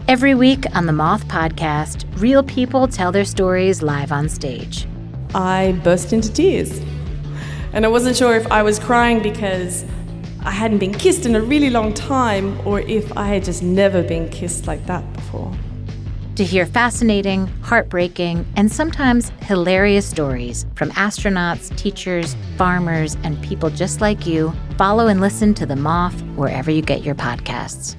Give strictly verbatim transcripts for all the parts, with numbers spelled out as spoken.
Every week on the Moth Podcast, real people tell their stories live on stage. I burst into tears. And I wasn't sure if I was crying because I hadn't been kissed in a really long time or if I had just never been kissed like that before. To hear fascinating, heartbreaking, and sometimes hilarious stories from astronauts, teachers, farmers, and people just like you, follow and listen to The Moth wherever you get your podcasts.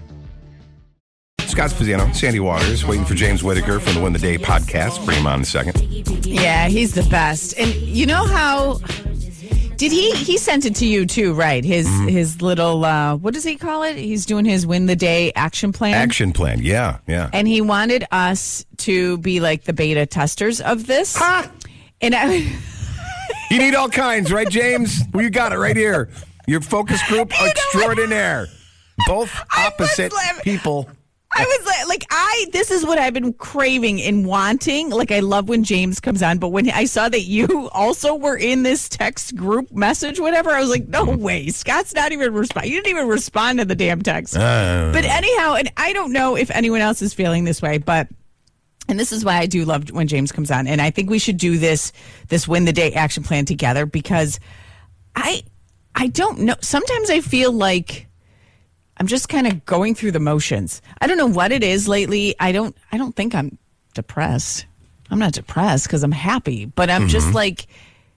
Scott Spaziano, Sandy Waters, waiting for James Whitaker from the Win the Day podcast. Bring him on in a second. Yeah, he's the best. And you know how... Did he, he sent it to you too, right? His mm-hmm. his little, uh, what does he call it? He's doing his Win the Day action plan. Action plan, yeah, yeah. And he wanted us to be like the beta testers of this. Ha! And I... You need all kinds, right, James? Well, you got it right here. Your focus group You know extraordinaire. Both opposite like, people. I was like, like, I, this is what I've been craving and wanting. Like, I love when James comes on, but when I saw that you also were in this text group message, whatever, I was like, no way. Scott's not even respond. You didn't even respond to the damn text. Uh, but anyhow, and I don't know if anyone else is feeling this way, but, and this is why I do love when James comes on. And I think we should do this, this Win the Day action plan together because I, I don't know. Sometimes I feel like I'm just kind of going through the motions. I don't know what it is lately. I don't I don't think I'm depressed. I'm not depressed because I'm happy, but I'm mm-hmm. just like,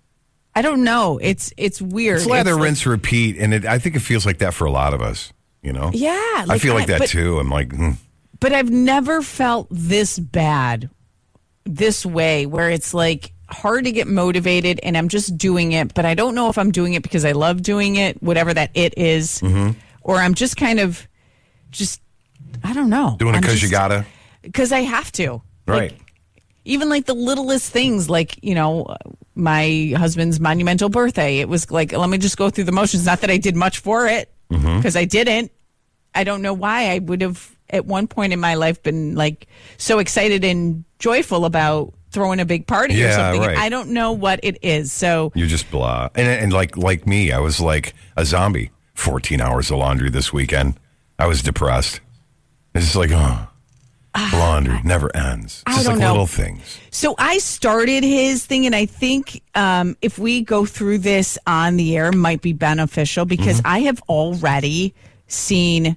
I don't know. It's it's weird. It's lather, it's rinse, like, repeat. And it, I think it feels like that for a lot of us, you know? Yeah. Like, I feel like I, that but, too. I'm like, hmm. But I've never felt this bad, this way, where it's like hard to get motivated and I'm just doing it, but I don't know if I'm doing it because I love doing it, whatever that it is. Mm-hmm. Or I'm just kind of, just, I don't know. Doing it because you gotta? Because I have to. Right. Like, even like the littlest things, like, you know, my husband's monumental birthday. It was like, let me just go through the motions. Not that I did much for it, because mm-hmm. I didn't. I don't know why I would have, at one point in my life, been like so excited and joyful about throwing a big party yeah, or something. Right. I don't know what it is. So you're just blah. And, and like like me, I was like a zombie. fourteen hours of laundry this weekend. I was depressed. It's just like, oh, laundry never ends. It's I just don't like know. little things. So I started his thing, and I think um, if we go through this on the air, might be beneficial because mm-hmm. I have already seen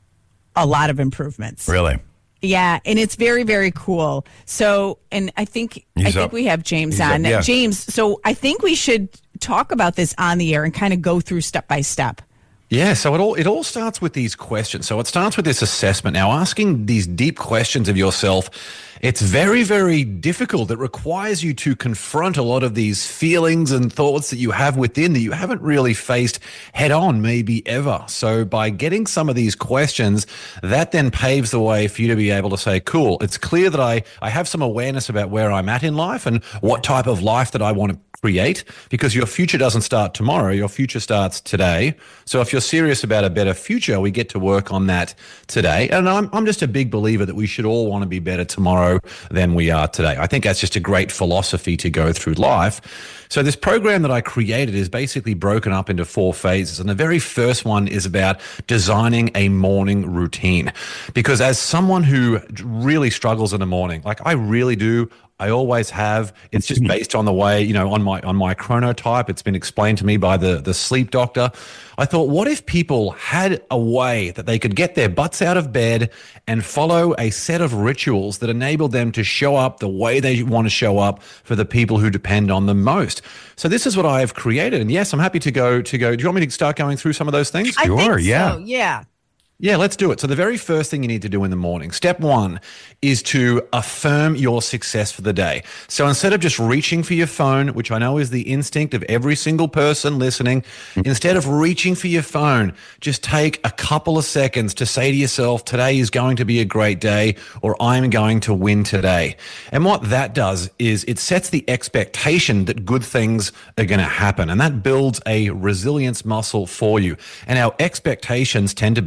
a lot of improvements. Really? Yeah, and it's very, very cool. So, and I think He's I think up. we have James He's on. up, yeah. James, so I think we should talk about this on the air and kind of go through step by step. Yeah, so it all it all starts with these questions. So it starts with this assessment. Now, asking these deep questions of yourself, it's very, very difficult. It requires you to confront a lot of these feelings and thoughts that you have within that you haven't really faced head on, maybe ever. So by getting some of these questions, that then paves the way for you to be able to say, cool, it's clear that I, I have some awareness about where I'm at in life and what type of life that I want to create, because your future doesn't start tomorrow. Your future starts today. So if you're serious about a better future, we get to work on that today. And I'm, I'm just a big believer that we should all want to be better tomorrow than we are today. I think that's just a great philosophy to go through life. So this program that I created is basically broken up into four phases. And the very first one is about designing a morning routine. Because as someone who really struggles in the morning, like I really do, I always have. It's just based on the way, you know, on my on my chronotype. It's been explained to me by the, the sleep doctor. I thought, what if people had a way that they could get their butts out of bed and follow a set of rituals that enabled them to show up the way they want to show up for the people who depend on them most? So this is what I have created. And yes, I'm happy to go to go. Do you want me to start going through some of those things? I Sure, think yeah. so, yeah. Yeah, let's do it. So the very first thing you need to do in the morning, step one, is to affirm your success for the day. So instead of just reaching for your phone, which I know is the instinct of every single person listening, instead of reaching for your phone, just take a couple of seconds to say to yourself, today is going to be a great day, or I'm going to win today. And what that does is it sets the expectation that good things are going to happen, and that builds a resilience muscle for you. And our expectations tend to be fulfilled.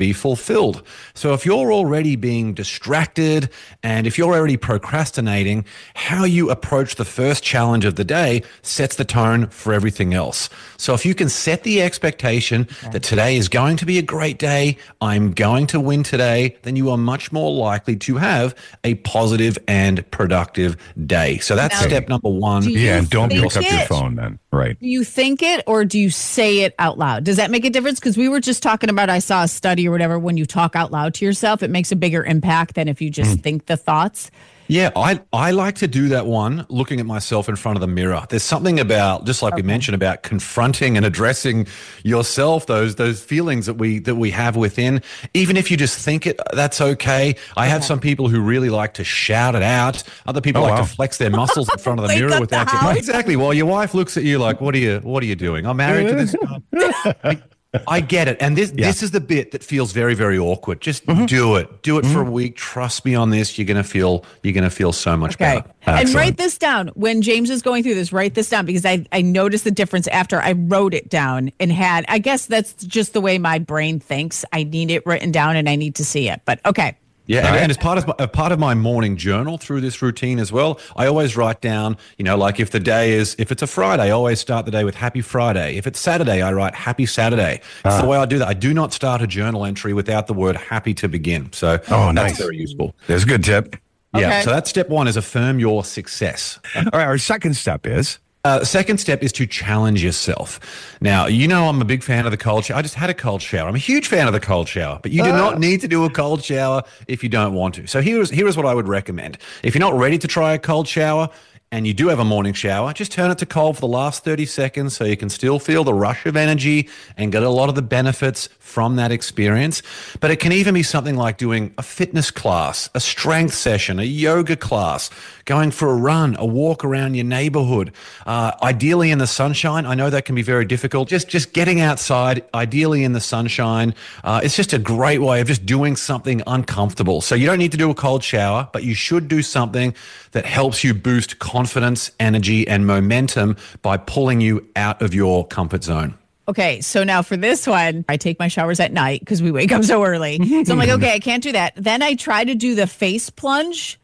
fulfilled. So if you're already being distracted and if you're already procrastinating, how you approach the first challenge of the day sets the tone for everything else. So if you can set the expectation okay. that today is going to be a great day, I'm going to win today, then you are much more likely to have a positive and productive day. So that's now, step number one. Yeah, and don't pick up it? your phone then. Right. Do you think it or do you say it out loud? Does that make a difference? Because we were just talking about, I saw a study or whatever, when you talk out loud to yourself, it makes a bigger impact than if you just mm. think the thoughts. Yeah, I, I like to do that one, looking at myself in front of the mirror. There's something about, just like okay. we mentioned, about confronting and addressing yourself, those those feelings that we that we have within. Even if you just think it, that's okay. I okay. have some people who really like to shout it out. Other people oh, like wow. to flex their muscles in front of the mirror without you. Exactly. Well, your wife looks at you like, what are you what are you doing? I'm married to this guy. I get it. And this yeah. this is the bit that feels very, very awkward. Just mm-hmm. do it. Do it mm-hmm. for a week. Trust me on this. You're gonna feel you're gonna feel so much okay. better. And Excellent. write this down. When James is going through this, write this down because I, I noticed the difference after I wrote it down and had, I guess that's just the way my brain thinks. I need it written down and I need to see it. But okay. Yeah, and, and as part of my, a part of my morning journal through this routine as well, I always write down, you know, like if the day is, if it's a Friday, I always start the day with Happy Friday. If it's Saturday, I write Happy Saturday. That's ah. the way I do that. I do not start a journal entry without the word happy to begin. So oh, nice. That's very useful. There's a good tip. Yeah, okay. So that's step one, is affirm your success. All right, our second step is? Uh, the second step is to challenge yourself. Now, you know I'm a big fan of the cold shower. I just had a cold shower. I'm a huge fan of the cold shower, but you do uh. not need to do a cold shower if you don't want to. So here's here's what I would recommend. If you're not ready to try a cold shower and you do have a morning shower, just turn it to cold for the last thirty seconds so you can still feel the rush of energy and get a lot of the benefits from that experience. But it can even be something like doing a fitness class, a strength session, a yoga class, going for a run, a walk around your neighborhood, uh, ideally in the sunshine. I know that can be very difficult. Just just getting outside, ideally in the sunshine. Uh, it's just a great way of just doing something uncomfortable. So you don't need to do a cold shower, but you should do something that helps you boost confidence, energy, and momentum by pulling you out of your comfort zone. Okay, so now for this one, I take my showers at night because we wake up so early. So I'm like, okay, I can't do that. Then I try to do the face plunge.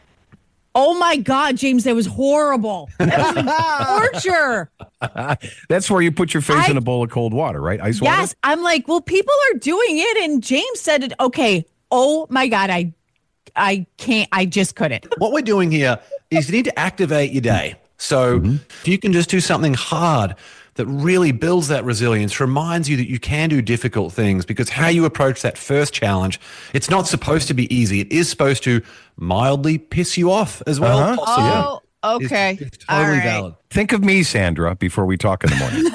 Oh my God, James, that was horrible. That was torture. That's where you put your face I, in a bowl of cold water, right? Ice water? Yes, I'm like, well, people are doing it. And James said it. Okay, oh my God, I I can't, I just couldn't. What we're doing here is you need to activate your day. So mm-hmm. if you can just do something hard that really builds that resilience, reminds you that you can do difficult things, because how you approach that first challenge, it's not supposed to be easy. It is supposed to mildly piss you off as well. Uh-huh. Oh, okay. It's, it's totally right. valid. Think of me, Sandra, before we talk in the morning.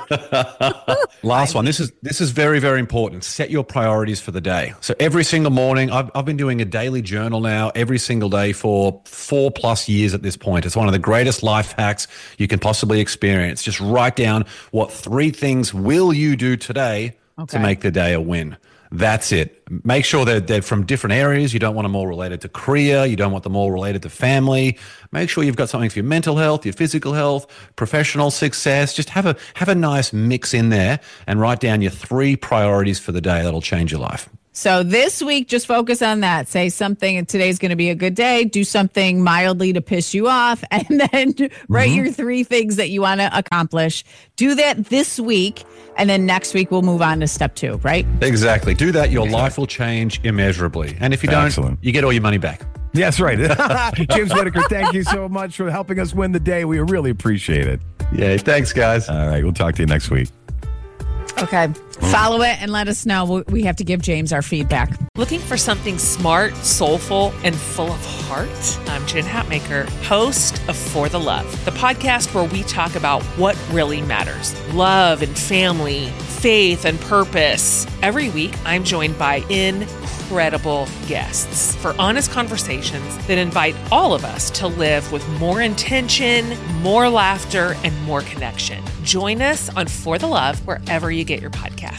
Last one. This is this is very, very important. Set your priorities for the day. So every single morning, I've, I've been doing a daily journal now every single day for four plus years at this point. It's one of the greatest life hacks you can possibly experience. Just write down what three things will you do today okay. to make the day a win. That's it. Make sure that they're from different areas. You don't want them all related to career. You don't want them all related to family. Make sure you've got something for your mental health, your physical health, professional success. Just have a have a nice mix in there and write down your three priorities for the day. That'll change your life. So this week, just focus on that. Say something, and today's going to be a good day. Do something mildly to piss you off, and then write mm-hmm. your three things that you want to accomplish. Do that this week, and then next week we'll move on to step two, right? Exactly. Do that. Your life will change immeasurably. And if you don't, Excellent. you get all your money back. Yes, right. James Whitaker, thank you so much for helping us win the day. We really appreciate it. Yeah, thanks, guys. All right, we'll talk to you next week. Okay. Follow it and let us know. We have to give James our feedback. Looking for something smart, soulful, and full of heart? I'm Jen Hatmaker, host of For the Love, the podcast where we talk about what really matters. Love and family, faith and purpose. Every week, I'm joined by incredible guests for honest conversations that invite all of us to live with more intention, more laughter, and more connection. Join us on For the Love wherever you get your podcasts.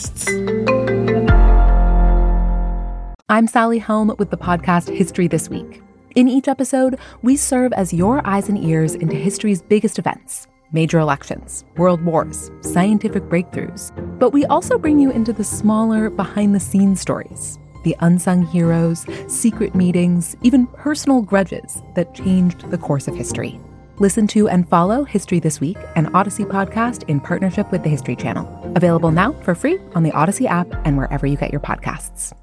I'm Sally Helm with the podcast History This Week. In each episode, we serve as your eyes and ears into history's biggest events, major elections, world wars, scientific breakthroughs. But we also bring you into the smaller, behind-the-scenes stories, the unsung heroes, secret meetings, even personal grudges that changed the course of history. Listen to and follow History This Week, an Odyssey podcast in partnership with the History Channel. Available now for free on the Odyssey app and wherever you get your podcasts.